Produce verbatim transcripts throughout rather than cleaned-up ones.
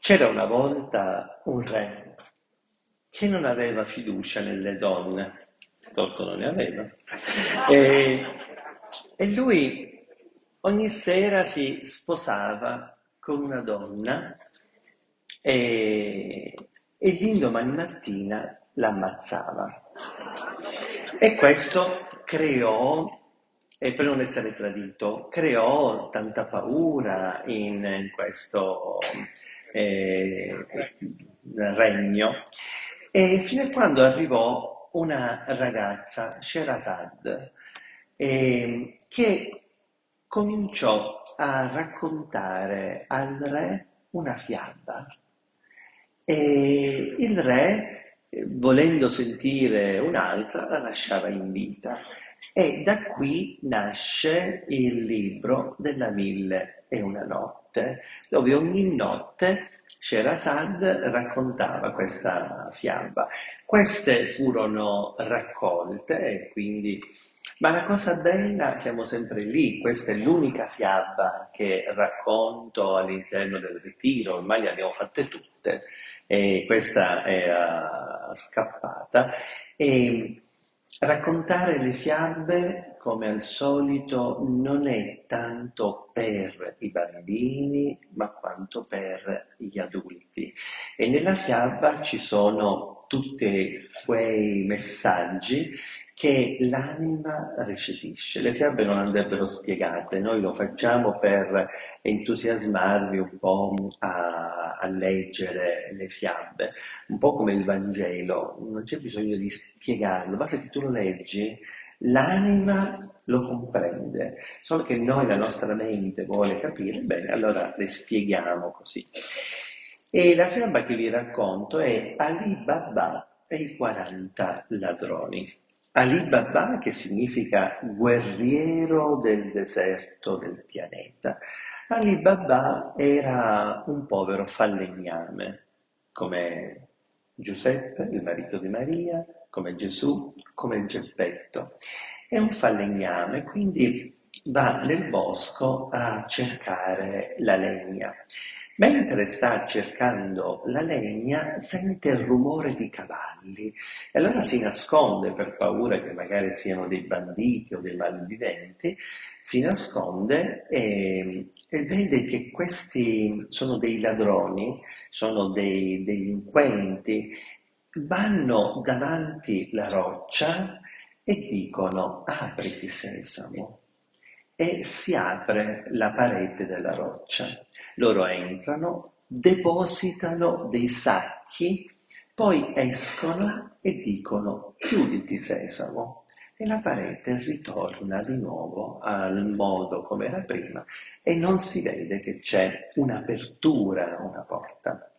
C'era una volta un re che non aveva fiducia nelle donne, torto non ne aveva, e, e lui ogni sera si sposava con una donna e, e l'indomani mattina l'ammazzava. E questo creò, e per non essere tradito, creò tanta paura in, in questo eh, regno. E fino a quando arrivò una ragazza, Sherazad, eh, che cominciò a raccontare al re una fiaba. E il re, eh, volendo sentire un'altra, la lasciava in vita. E da qui nasce il libro della Mille e una notte, dove ogni notte Sherazad raccontava questa fiaba. Queste furono raccolte e quindi... Ma la cosa bella, siamo sempre lì, questa è l'unica fiaba che racconto all'interno del ritiro, ormai le abbiamo fatte tutte, e questa era scappata. E raccontare le fiabe, come al solito, non è tanto per i bambini, ma quanto per gli adulti. E nella fiaba ci sono tutti quei messaggi che l'anima recepisce. Le fiabe non andrebbero spiegate, noi lo facciamo per entusiasmarvi un po' a, a leggere le fiabe, un po' come il Vangelo, non c'è bisogno di spiegarlo, basta che tu lo leggi, l'anima lo comprende, solo che noi, la nostra mente vuole capire, bene, allora le spieghiamo così. E la fiaba che vi racconto è Ali Baba e i quaranta ladroni. Ali Baba, che significa guerriero del deserto del pianeta. Ali Baba era un povero falegname, come Giuseppe, il marito di Maria, come Gesù, come Geppetto. È un falegname, quindi va nel bosco a cercare la legna. Mentre sta cercando la legna, sente il rumore di cavalli e allora si nasconde per paura che magari siano dei banditi o dei malviventi, si nasconde e, e vede che questi sono dei ladroni, sono dei delinquenti, vanno davanti la roccia e dicono apriti sesamo e si apre la parete della roccia. Loro entrano, depositano dei sacchi, poi escono e dicono chiuditi sesamo e la parete ritorna di nuovo al modo come era prima e non si vede che c'è un'apertura, una porta.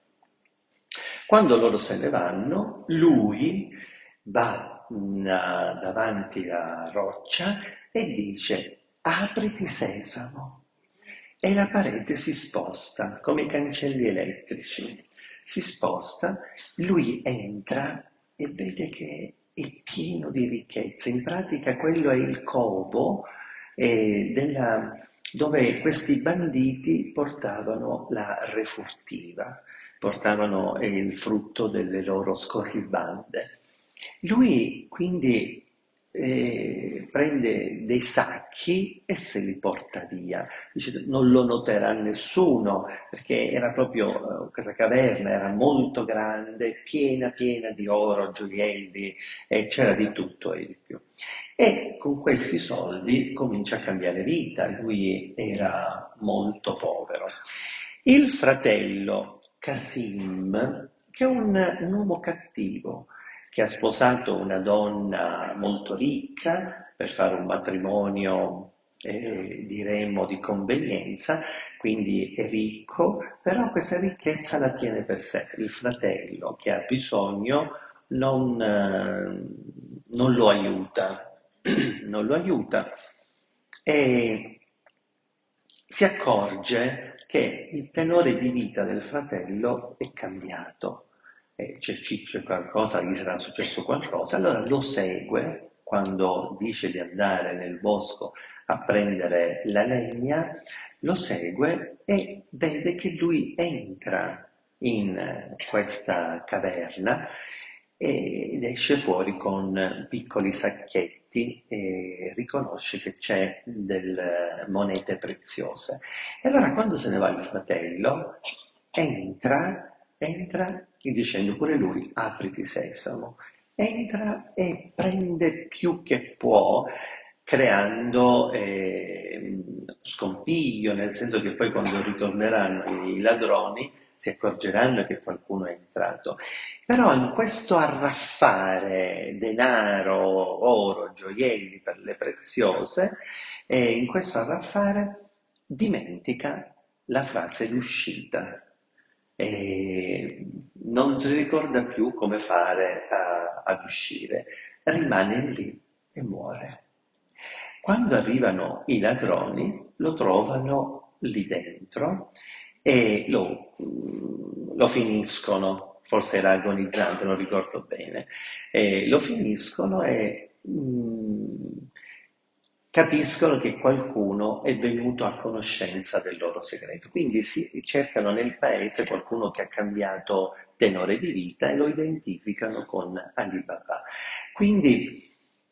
Quando loro se ne vanno, lui va mh, davanti alla roccia e dice apriti sesamo. E la parete si sposta come i cancelli elettrici. Si sposta, lui entra e vede che è pieno di ricchezze. In pratica quello è il covo eh, della, dove questi banditi portavano la refurtiva, portavano eh, il frutto delle loro scorribande. Lui quindi eh, prende dei sacchi e se li porta via. Dice, non lo noterà nessuno perché era proprio eh, questa caverna, era molto grande, piena piena di oro, gioielli e c'era di tutto e di più. E con questi soldi comincia a cambiare vita, lui era molto povero. Il fratello Casim, che è un, un uomo cattivo, che ha sposato una donna molto ricca per fare un matrimonio, eh, diremmo, di convenienza, quindi è ricco, però questa ricchezza la tiene per sé. Il fratello che ha bisogno non, eh, non lo aiuta, non lo aiuta e si accorge che il tenore di vita del fratello è cambiato, e c'è, c'è qualcosa, gli sarà successo qualcosa, allora lo segue quando dice di andare nel bosco a prendere la legna, lo segue e vede che lui entra in eh, questa caverna ed esce fuori con piccoli sacchetti e riconosce che c'è delle monete preziose. E allora quando se ne va il fratello, entra, entra e dicendo pure lui, apriti sesamo, entra e prende più che può, creando eh, scompiglio, nel senso che poi quando ritorneranno i ladroni si accorgeranno che qualcuno è entrato. Però in questo arraffare denaro, oro, gioielli per le preziose, e in questo arraffare dimentica la frase d'uscita e non si ricorda più come fare a- ad uscire, rimane lì e muore. Quando arrivano i ladroni lo trovano lì dentro e lo, lo finiscono, forse era agonizzante, non ricordo bene, e lo finiscono e mm, capiscono che qualcuno è venuto a conoscenza del loro segreto. Quindi si cercano nel paese qualcuno che ha cambiato tenore di vita e lo identificano con Ali Baba. Quindi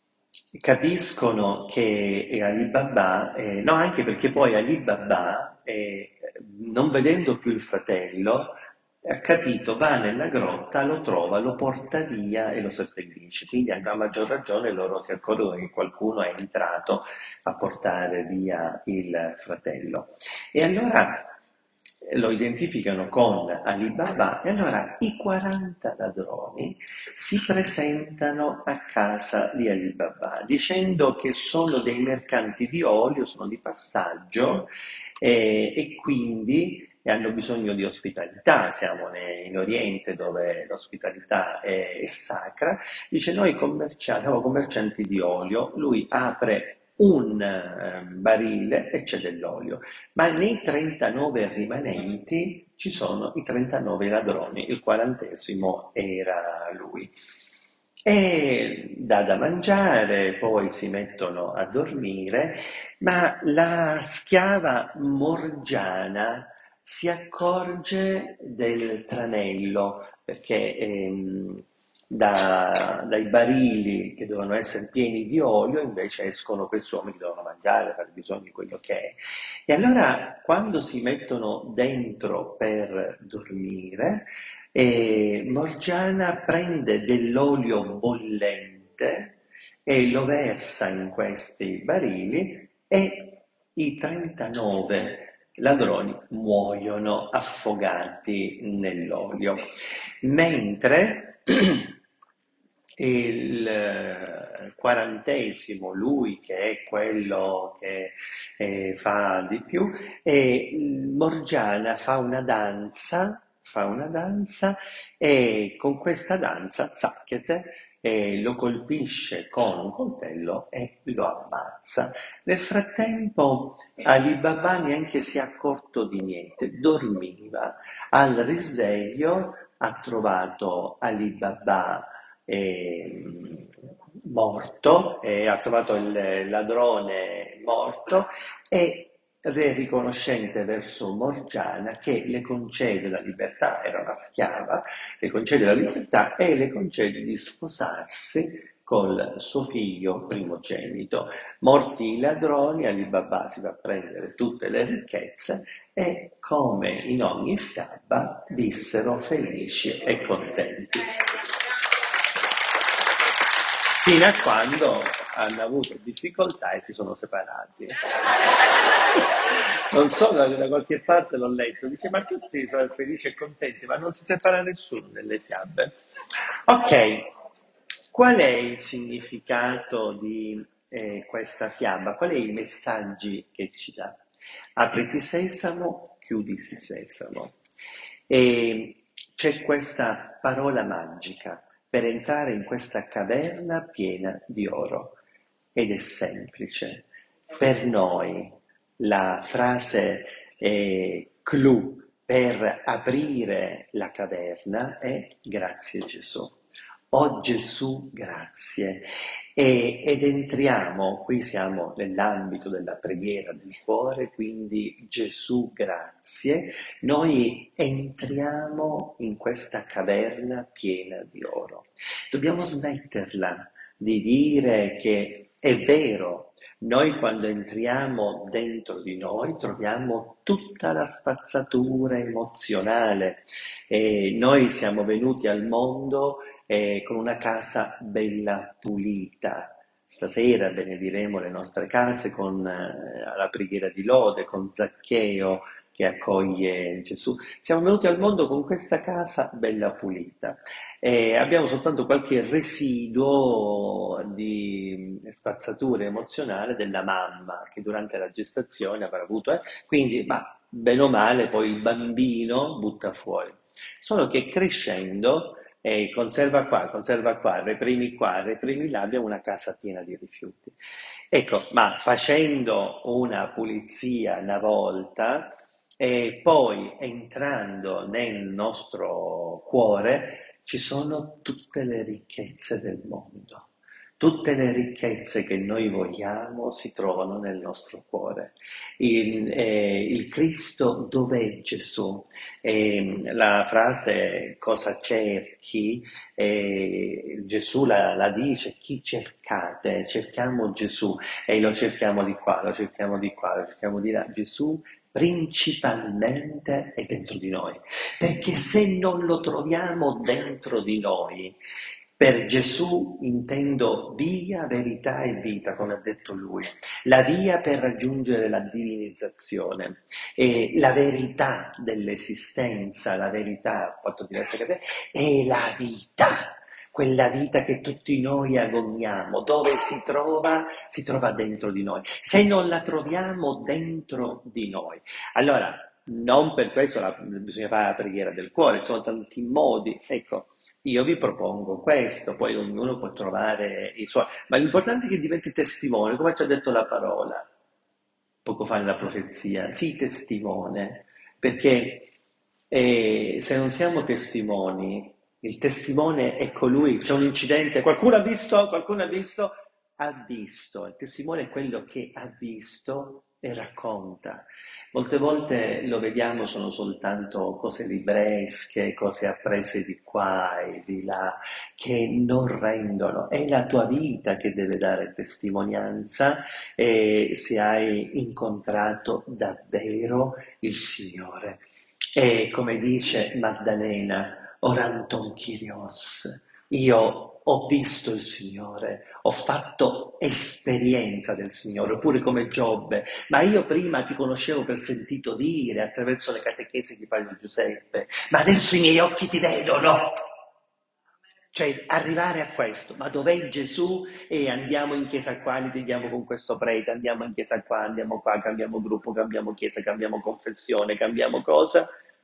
capiscono che Ali Baba, eh, no, anche perché poi Ali Baba, eh, non vedendo più il fratello, ha capito, va nella grotta, lo trova, lo porta via e lo seppellisce. Quindi a maggior ragione loro si accorgono che qualcuno è entrato a portare via il fratello. E allora lo identificano con Ali Baba e allora i quaranta ladroni si presentano a casa di Ali Baba dicendo che sono dei mercanti di olio, sono di passaggio eh, e quindi hanno bisogno di ospitalità, siamo in Oriente dove l'ospitalità è, è sacra, dice noi commerciamo, siamo commercianti di olio, lui apre un eh, barile e c'è dell'olio, ma nei trentanove rimanenti ci sono i trentanove ladroni, il quarantesimo era lui. E dà da mangiare, poi si mettono a dormire, ma la schiava Morgiana si accorge del tranello perché ehm, da- dai barili che dovevano essere pieni di olio invece escono questi uomini che devono mangiare, fare bisogno di quello che è. E allora quando si mettono dentro per dormire, eh, Morgiana prende dell'olio bollente e lo versa in questi barili e i trentanove ladroni muoiono affogati nell'olio, mentre il eh, quarantesimo, lui che è quello che eh, fa di più, e Morgiana fa una danza, fa una danza e con questa danza, zacchete, e lo colpisce con un coltello e lo ammazza. Nel frattempo Ali Baba neanche si è accorto di niente, dormiva. Al risveglio ha trovato Ali Baba eh, morto, eh, ha trovato il ladrone morto e re riconoscente verso Morgiana che le concede la libertà, era una schiava, le concede la libertà e le concede di sposarsi col suo figlio primogenito. Morti i ladroni, Ali Baba si va a prendere tutte le ricchezze e, come in ogni fiaba, vissero felici e contenti. Fino a quando hanno avuto difficoltà e si sono separati. Non so, da da qualche parte l'ho letto, dice ma tutti sono felici e contenti, ma non si separa nessuno nelle fiabe. Ok, qual è il significato di eh, questa fiaba? Quali sono i messaggi che ci dà? Apriti sesamo, chiudisi sesamo. E c'è questa parola magica per entrare in questa caverna piena di oro ed è semplice. Per noi la frase eh, clou per aprire la caverna è grazie Gesù. Oh Gesù, grazie. E- ed entriamo, qui siamo nell'ambito della preghiera del cuore, quindi Gesù, grazie. Noi entriamo in questa caverna piena di oro. Dobbiamo smetterla di dire che è vero. Noi quando entriamo dentro di noi troviamo tutta la spazzatura emozionale e noi siamo venuti al mondo eh, con una casa bella pulita. Stasera benediremo le nostre case con eh, la preghiera di lode, con Zaccheo che accoglie Gesù. Siamo venuti al mondo con questa casa bella pulita. E abbiamo soltanto qualche residuo di spazzatura emozionale della mamma che durante la gestazione avrà avuto, eh, quindi, ma bene o male, poi il bambino butta fuori. Solo che crescendo, eh, conserva qua, conserva qua, reprimi qua, reprimi là, abbiamo una casa piena di rifiuti. Ecco, ma facendo una pulizia una volta e poi entrando nel nostro cuore ci sono tutte le ricchezze del mondo. Tutte le ricchezze che noi vogliamo si trovano nel nostro cuore. Il, eh, il Cristo dov'è Gesù? E la frase cosa cerchi, eh, Gesù la, la dice, chi cercate? Cerchiamo Gesù e lo cerchiamo di qua, lo cerchiamo di qua, lo cerchiamo di là. Gesù principalmente è dentro di noi, perché se non lo troviamo dentro di noi, per Gesù intendo via, verità e vita, come ha detto lui, la via per raggiungere la divinizzazione, e la verità dell'esistenza, la verità, fatto diverse cose, è la vita, quella vita che tutti noi agogniamo, dove si trova? Si trova dentro di noi. Se non la troviamo dentro di noi, allora non per questo la- bisogna fare la preghiera del cuore, ci sono tanti modi, ecco. Io vi propongo questo, poi ognuno può trovare i suoi, ma l'importante è che diventi testimone, come ci ha detto la parola poco fa nella profezia, sii testimone, perché eh, se non siamo testimoni, il testimone è colui, c'è un incidente, qualcuno ha visto, qualcuno ha visto, ha visto, il testimone è quello che ha visto e racconta. Molte volte lo vediamo sono soltanto cose libresche, cose apprese di qua e di là, che non rendono. È la tua vita che deve dare testimonianza e se hai incontrato davvero il Signore. E come dice Maddalena, Oranton Kyrios, io ho visto il Signore, ho fatto esperienza del Signore, oppure come Giobbe, ma io prima ti conoscevo per sentito dire, attraverso le catechesi di Padre Giuseppe, ma adesso i miei occhi ti vedono. Cioè arrivare a questo, ma dov'è Gesù? E andiamo in chiesa qua, litighiamo con questo prete, andiamo in chiesa qua, andiamo qua, cambiamo gruppo, cambiamo chiesa, cambiamo confessione, cambiamo cosa,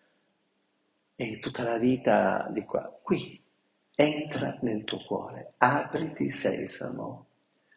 e tutta la vita di qua. Qui, entra nel tuo cuore, apriti sesamo,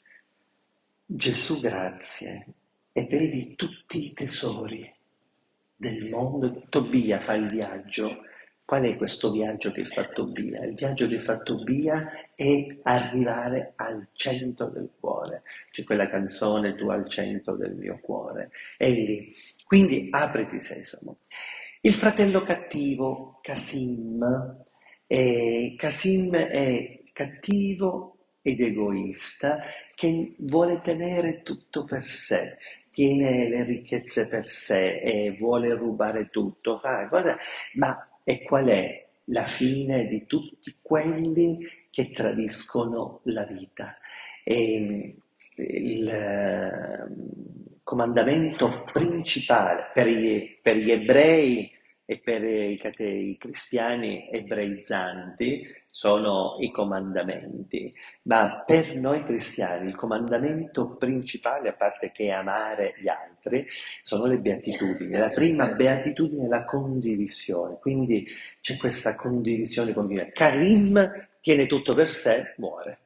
Gesù grazie, e vedi tutti i tesori del mondo. Tobia fa il viaggio. Qual è questo viaggio che fa Tobia? Il viaggio che fa Tobia è arrivare al centro del cuore. C'è quella canzone, tu al centro del mio cuore. È lì. Quindi apriti sesamo. Il fratello cattivo, Casim, eh, Casim è cattivo ed egoista che vuole tenere tutto per sé, tiene le ricchezze per sé e vuole rubare tutto. Fa, guarda, ma e qual è la fine di tutti quelli che tradiscono la vita? E, il eh, comandamento principale per gli, per gli ebrei e per i, cate- i cristiani ebreizzanti sono i comandamenti, ma per noi cristiani il comandamento principale, a parte che amare gli altri, sono le beatitudini. La prima beatitudine è la condivisione, quindi c'è questa condivisione continua. Karim tiene tutto per sé, muore.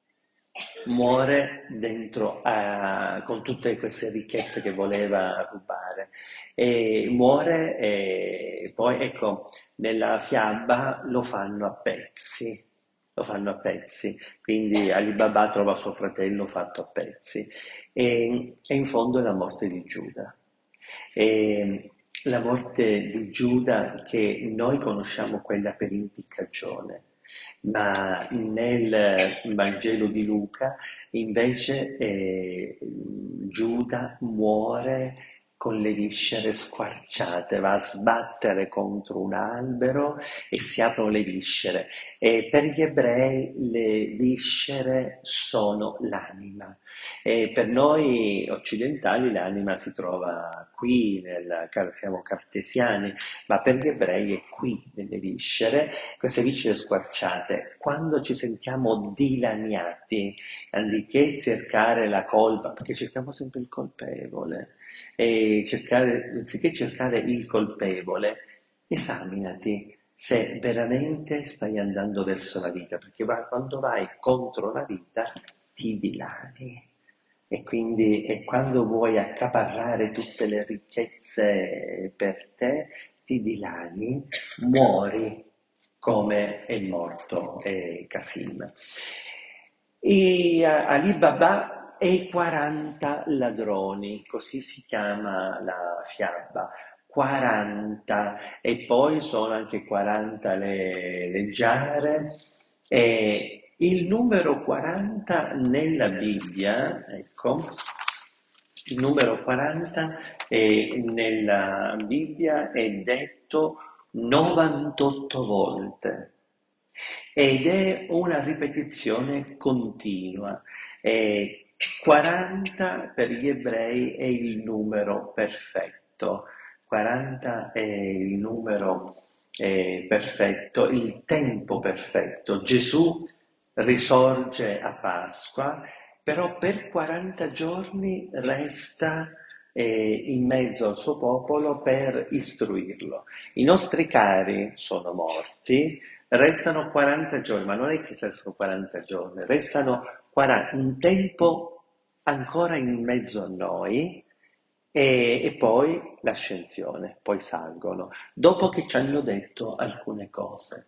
Muore dentro a- con tutte queste ricchezze che voleva rubare. E muore e poi ecco, nella fiaba lo fanno a pezzi, lo fanno a pezzi, quindi Alibaba trova suo fratello fatto a pezzi e, e in fondo è la morte di Giuda. E la morte di Giuda che noi conosciamo quella per impiccagione, ma nel Vangelo di Luca invece eh, Giuda muore con le viscere squarciate, va a sbattere contro un albero e si aprono le viscere. E per gli ebrei le viscere sono l'anima. E per noi occidentali l'anima si trova qui, nel, siamo cartesiani, ma per gli ebrei è qui, nelle viscere, queste viscere squarciate. Quando ci sentiamo dilaniati, anziché cercare la colpa, perché cerchiamo sempre il colpevole, e cercare, anziché cercare il colpevole, esaminati se veramente stai andando verso la vita, perché va- quando vai contro la vita ti dilani. E quindi e quando vuoi accaparrare tutte le ricchezze per te, ti dilani, muori come è morto eh, Casim. E uh, Ali Baba e i quaranta ladroni, così si chiama la fiaba. quaranta e poi sono anche quaranta le, le giare e il numero quaranta nella Bibbia, ecco, il numero quaranta eh, nella Bibbia è detto novantotto volte ed è una ripetizione continua. E quaranta per gli ebrei è il numero perfetto, quaranta è il numero eh, perfetto, il tempo perfetto. Gesù risorge a Pasqua, però per quaranta giorni resta eh, in mezzo al suo popolo per istruirlo. I nostri cari sono morti, restano quaranta giorni, ma non è che restano quaranta giorni, restano quaranta, un tempo ancora in mezzo a noi e, e poi l'ascensione, poi salgono, dopo che ci hanno detto alcune cose.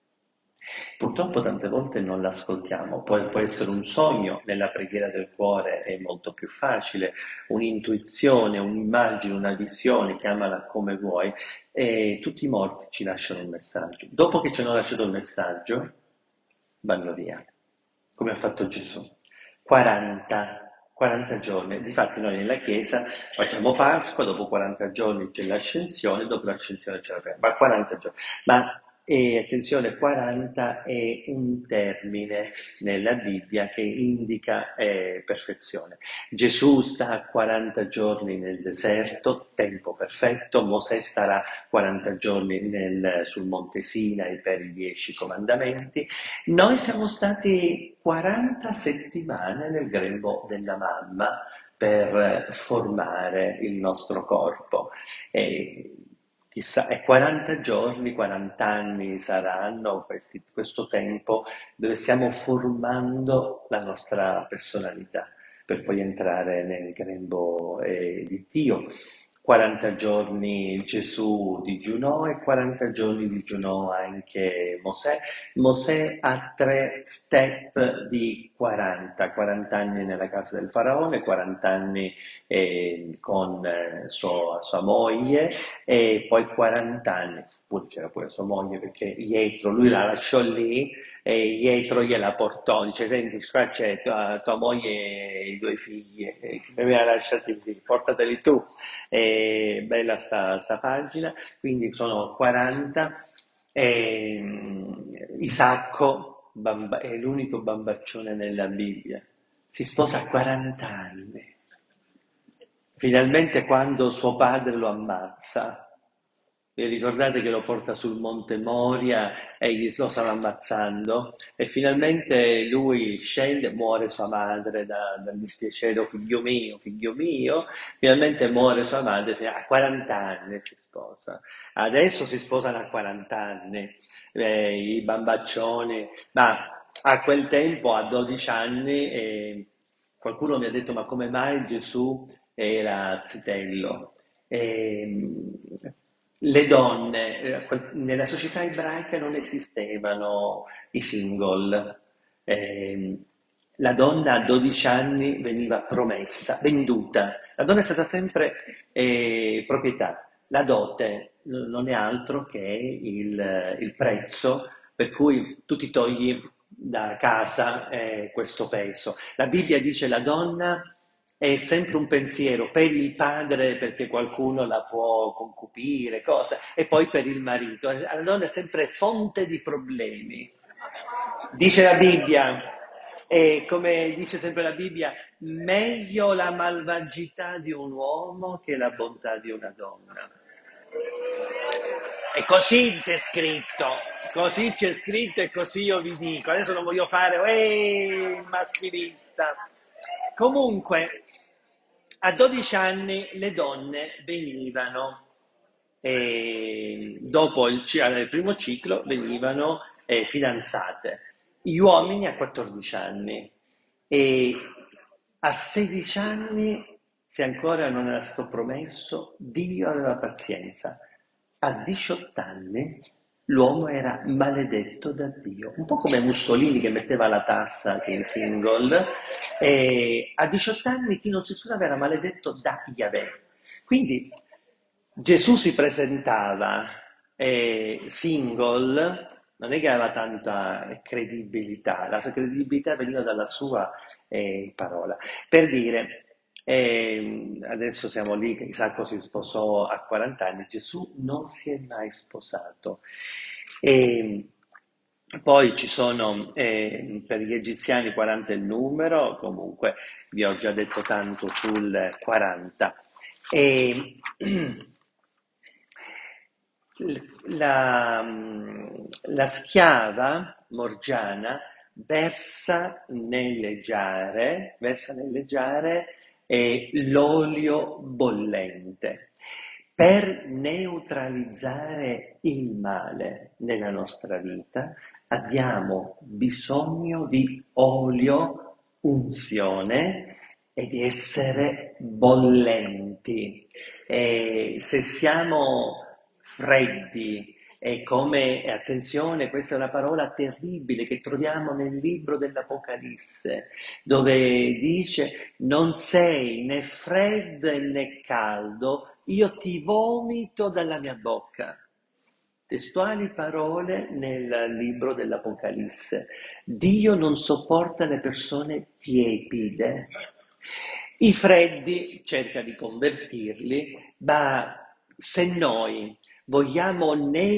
Purtroppo tante volte non l'ascoltiamo, può, può essere un sogno, nella preghiera del cuore è molto più facile, un'intuizione, un'immagine, una visione, chiamala come vuoi, e tutti i morti ci lasciano un messaggio. Dopo che ci hanno lasciato il messaggio, vanno via, come ha fatto Gesù. quaranta, quaranta giorni. Difatti noi nella Chiesa facciamo Pasqua, dopo quaranta giorni c'è l'ascensione, dopo l'ascensione c'è la festa, ma quaranta giorni. Ma e attenzione, quaranta è un termine nella Bibbia che indica eh, perfezione. Gesù sta quaranta giorni nel deserto, tempo perfetto, Mosè starà quaranta giorni nel, sul Monte Sinai per i dieci comandamenti, noi siamo stati quaranta settimane nel grembo della mamma per formare il nostro corpo. E chissà, e quaranta giorni, quaranta anni saranno questi- questo tempo dove stiamo formando la nostra personalità per poi entrare nel grembo eh, di Dio. quaranta giorni Gesù digiunò e quaranta giorni digiunò anche Mosè. Mosè ha tre step di quaranta, quaranta anni nella casa del faraone, quaranta anni eh, con eh, sua, sua moglie e poi quaranta anni, pure c'era pure sua moglie perché Jethro, lui la lasciò lì e Jethro gliela portò, dice senti qua c'è tua, tua moglie e i due figli, eh, che mi aveva lasciati lì, portateli tu, è bella sta, sta pagina, quindi sono quaranta. E, mm, Isacco bamba- è l'unico bambaccione nella Bibbia, si sposa a quaranta anni. Finalmente quando suo padre lo ammazza, vi ricordate che lo porta sul Monte Moria e gli lo stanno ammazzando e finalmente lui scende, muore sua madre da- dal dispiacere, "Oh, figlio mio, figlio mio, finalmente muore sua madre, fino a quaranta anni si sposa. Adesso si sposano a quaranta anni, eh, i bambaccioni, ma a quel tempo, a dodici anni, eh, qualcuno mi ha detto ma come mai Gesù era zitello? E, Le donne, eh, quel- nella società ebraica non esistevano i single. Ehm, la donna a dodici anni veniva promessa, venduta. La donna è stata sempre eh, proprietà. La dote n- non è altro che il, il prezzo per cui tu ti togli da casa eh, questo peso. La Bibbia dice la donna è sempre un pensiero per il padre perché qualcuno la può concupire, cosa, e poi per il marito. La donna è sempre fonte di problemi. Dice la Bibbia, e come dice sempre la Bibbia, meglio la malvagità di un uomo che la bontà di una donna. E così c'è scritto, così c'è scritto e così io vi dico. Adesso non voglio fare, ehi, il maschilista. Comunque, a dodici anni le donne venivano, eh, dopo il, ci- il primo ciclo, venivano eh, fidanzate. Gli uomini a quattordici anni. E a sedici anni, se ancora non era stato promesso, Dio aveva pazienza. A diciotto anni l'uomo era maledetto da Dio, un po' come Mussolini che metteva la tassa anche in single, e a diciotto anni chi non si sposava era maledetto da Yahweh. Quindi Gesù si presentava eh, single, non è che aveva tanta credibilità, la sua credibilità veniva dalla sua eh, parola. Per dire, eh, adesso siamo lì che Isacco si sposò a quaranta anni, Gesù non si è mai sposato. E poi ci sono, eh, per gli egiziani quaranta è il numero, comunque vi ho già detto tanto sul quaranta. E la, la schiava Morgiana versa nelle giare, versa nelle giare eh, l'olio bollente per neutralizzare il male nella nostra vita. Abbiamo bisogno di olio, unzione e di essere bollenti. E se siamo freddi e come, e attenzione, questa è una parola terribile che troviamo nel libro dell'Apocalisse, dove dice non sei né freddo né caldo, io ti vomito dalla mia bocca. Testuali parole nel libro dell'Apocalisse. Dio non sopporta le persone tiepide. I freddi cerca di convertirli, ma se noi vogliamo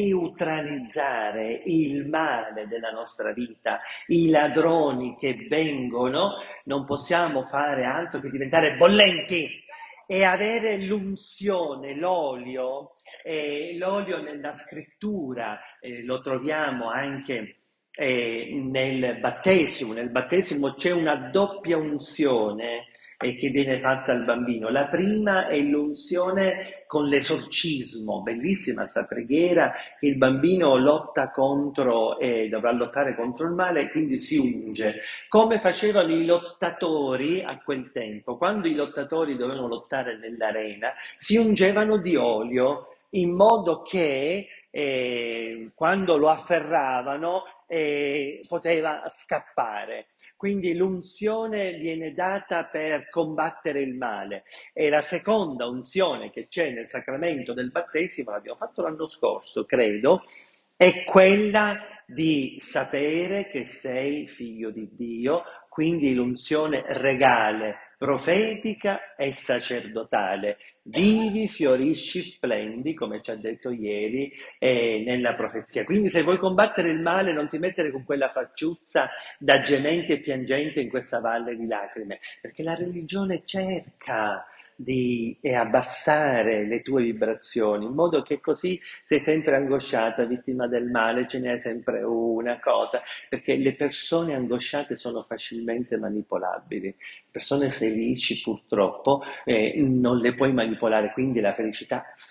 neutralizzare il male della nostra vita, i ladroni che vengono, non possiamo fare altro che diventare bollenti e avere l'unzione, l'olio, eh, l'olio nella scrittura, eh, lo troviamo anche eh, nel battesimo. Nel battesimo c'è una doppia unzione eh, che viene fatta al bambino. La prima è l'unzione con l'esorcismo, bellissima sta preghiera, che il bambino lotta contro e eh, dovrà lottare contro il male e quindi si unge, come facevano i lottatori a quel tempo. Quando i lottatori dovevano lottare nell'arena, si ungevano di olio in modo che eh, quando lo afferravano eh, poteva scappare. Quindi l'unzione viene data per combattere il male e la seconda unzione che c'è nel sacramento del battesimo, l'abbiamo fatto l'anno scorso, credo, è quella di sapere che sei figlio di Dio, quindi l'unzione regale, profetica e sacerdotale. Vivi, fiorisci, splendi, come ci ha detto ieri eh, nella profezia. Quindi se vuoi combattere il male non ti mettere con quella facciuzza da gementi e piangente in questa valle di lacrime, perché la religione cerca di eh, abbassare le tue vibrazioni, in modo che così sei sempre angosciata, vittima del male, ce n'è sempre una cosa, perché le persone angosciate sono facilmente manipolabili, persone felici purtroppo eh, non le puoi manipolare, quindi la felicità fa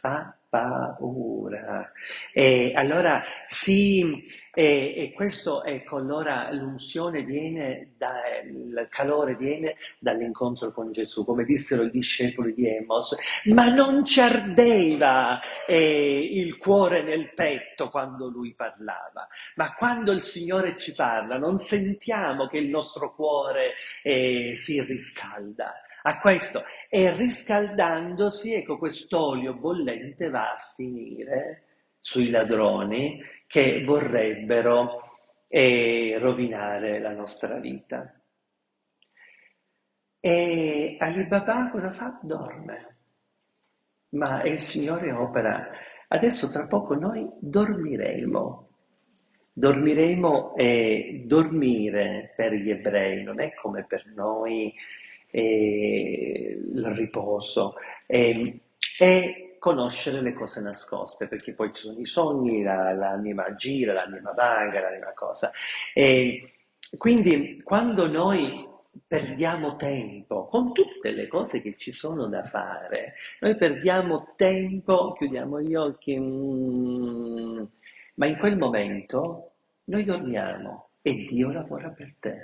paura. E allora sì, e, e questo, ecco, allora l'unzione viene, da, il calore viene dall'incontro con Gesù, come dissero i discepoli di Emos, ma non ci ardeva eh, il cuore nel petto quando lui parlava, ma quando il Signore ci parla non sentiamo che il nostro cuore eh, si riscalda. A questo, e riscaldandosi, ecco, quest'olio bollente va a finire sui ladroni che vorrebbero eh, rovinare la nostra vita. E Ali Baba cosa fa? Dorme. Ma il Signore opera. Adesso tra poco noi dormiremo. Dormiremo e dormire per gli ebrei non è come per noi eh, il riposo, è, è conoscere le cose nascoste, perché poi ci sono i sogni, la- l'anima gira, l'anima vaga, l'anima cosa. E quindi quando noi perdiamo tempo con tutte le cose che ci sono da fare, noi perdiamo tempo, chiudiamo gli occhi, mm, ma in quel momento noi dormiamo e Dio lavora per te.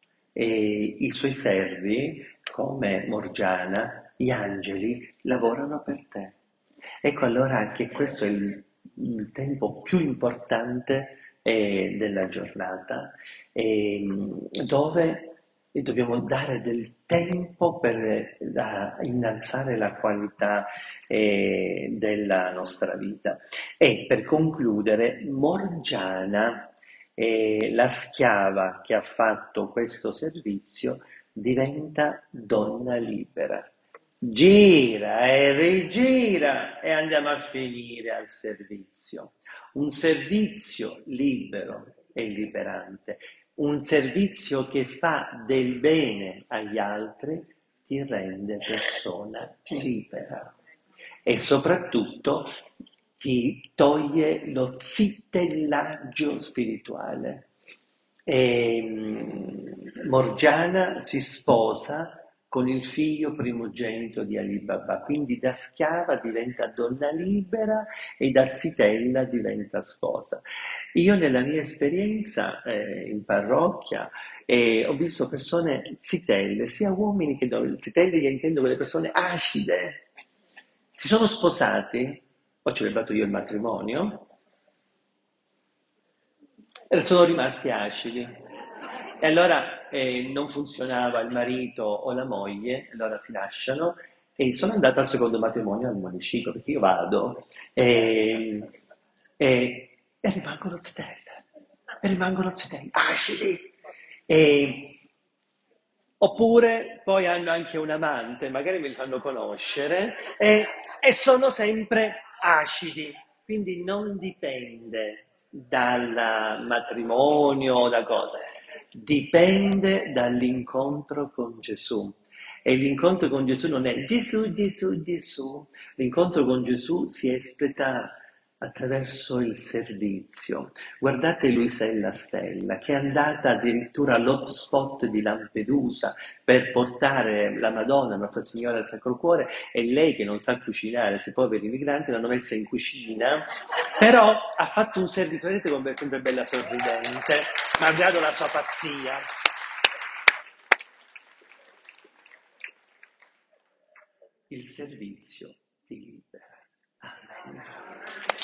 E i suoi servi, come Morgiana, gli angeli, lavorano per te. Ecco allora che questo è il, il tempo più importante eh, della giornata, ehm, dove dobbiamo dare del tempo per eh, innalzare la qualità eh, della nostra vita. E per concludere, Morgiana, eh, la schiava che ha fatto questo servizio, diventa donna libera. Gira e rigira e andiamo a finire al servizio. Un servizio libero e liberante, un servizio che fa del bene agli altri ti rende persona libera e soprattutto ti toglie lo zittellaggio spirituale. E, mm, Morgiana si sposa con il figlio primogenito di Ali Baba, quindi da schiava diventa donna libera e da zitella diventa sposa. Io nella mia esperienza eh, in parrocchia eh, ho visto persone zitelle, sia uomini che donne, zitelle io intendo quelle persone acide, si sono sposati, ho celebrato io il matrimonio, e sono rimasti acidi. E allora eh, non funzionava il marito o la moglie, allora si lasciano e sono andato al secondo matrimonio al municipio, perché io vado e, e, e rimangono zitelle, e rimangono zitelle, acidi. E, oppure poi hanno anche un amante, magari me li fanno conoscere, e, e sono sempre acidi. Quindi non dipende dal matrimonio o da cosa, dipende dall'incontro con Gesù. E l'incontro con Gesù non è Gesù, Gesù, Gesù. L'incontro con Gesù si espleta attraverso il servizio. Guardate Luisella Stella, che è andata addirittura all'hotspot di Lampedusa per portare la Madonna, Nostra Signora del Sacro Cuore, e lei che non sa cucinare, questi poveri migranti l'hanno messa in cucina, però ha fatto un servizio, vedete come è sempre bella sorridente, malgrado la sua pazzia. Il servizio ti libera. Amen.